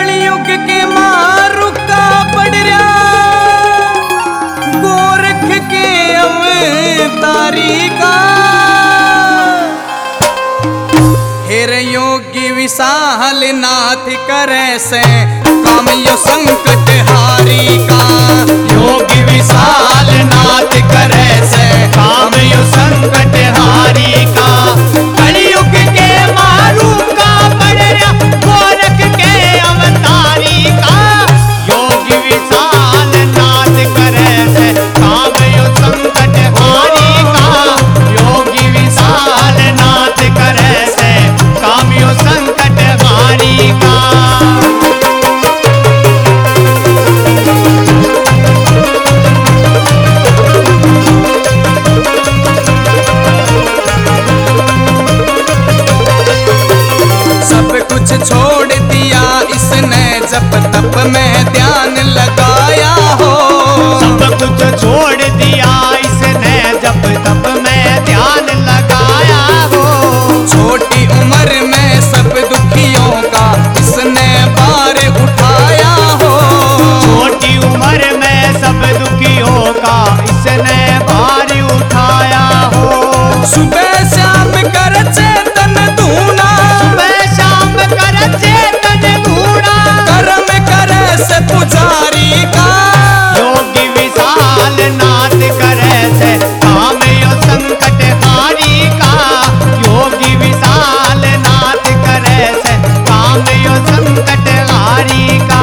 कलयुग के मारू का पड़ रहा गोरख के अवतारी का हेर योगी विशाल नाथ करे से काम यो संकट हारी का योगी विशाल नाथ करे से काम यो संकट हारी का कलयुग के मारू का बड़रा गोरख के अवतारी का योगी विशाल नाथ करे से काम यो संकट हारी का योगी विशाल नाथ करे से काम यो संकट हारी का छोड़ दिया इसने जब तप में ध्यान लगाया हो सब कुछ छोड़ दिया इसने जब तप में ध्यान लगाया हो छोटी उम्र में सब दुखियों का इसने भार उठाया हो छोटी उम्र में सब दुखियों का इसने भार उठाया हो सुबह शाम कर चेतन धूना सुबह शाम कर चेतन ढूंढा कर्म करे से पुजारी का योगी विशाल नाथ करे से काम यो संकट हारी का योगी विशाल नाथ करे से काम यो संकट हारी का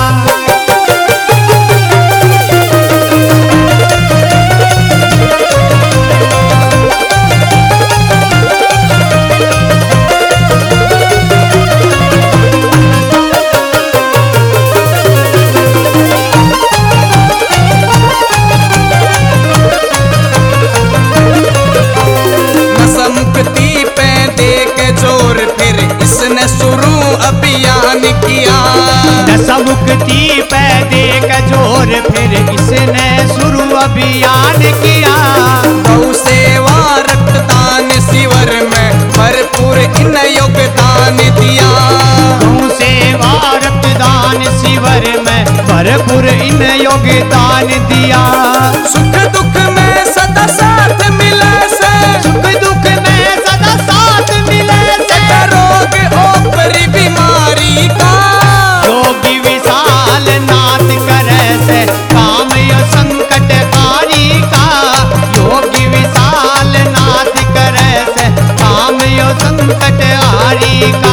मुक्ति पे दे के जोर फिर इसने शुरू अभियान किया नशा मुक्ति पे दे के जोर फिर इसने शुरू अभियान किया गौ सेवा रक्तदान शिविर में भरपूर इन योगदान दिया गौ सेवा रक्तदान शिविर में भरपूर इन योगदान दिया सुख दुख में सदा साथ मिले से सुख दुख में सदा साथ मिले से रोग ओपरी बीमारी का योगी विशाल नाथ करे से काम यो संकट हारी का योगी विशाल नाथ करे से काम यो संकट हारी का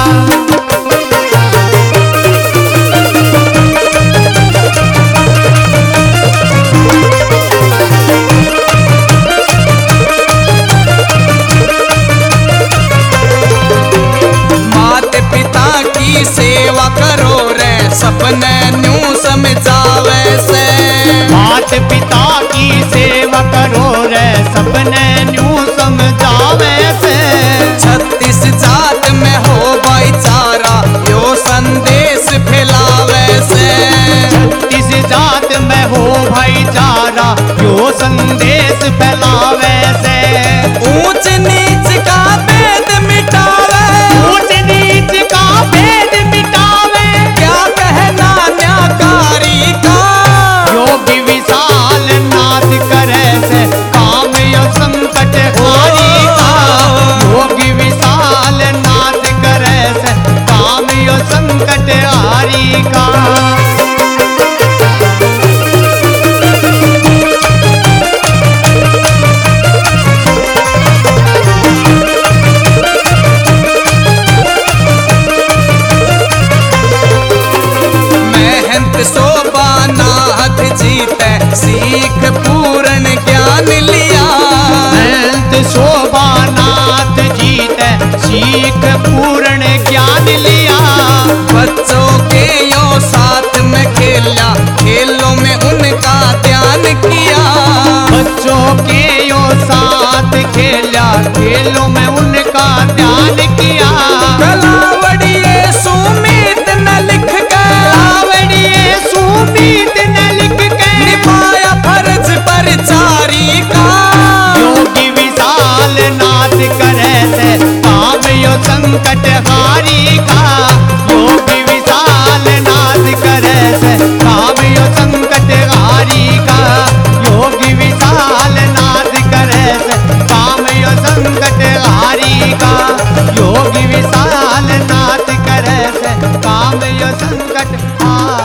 सेवा करो रे सपने न्यू समझावे से मात पिता की सेवा करो रे सपने न्यू समझावे से 36 जात में हो भाईचारा यो संदेश फैलावे से 36 जात में हो भाईचारा यो संदेश फैलावे से ऊंच नीच का भेद मिटावे ऊंच नीच का भेद मिटावे क्या कहना न्याकारी का योगी विशाल नाथ करे से काम यो संकट हारी का योगी विशाल नाथ करे से काम यो संकट हारी का शोभानाथ जीते सीख पूर्ण ज्ञान लिया महंत शोभानाथ जीते सीख पूर्ण ज्ञान लिया बच्चों के यो साथ में खेला खेलों में उनका ध्यान किया बच्चों के यो साथ खेला खेलों में उनका ध्यान किया कलावड़िए सुमित न लिख कलावड़िए सुमित न लिख के निभाया फर्ज परिचारी का योगी विशाल नाथ करे से काम यो संकट हारी का योगी विशाल संकट हारी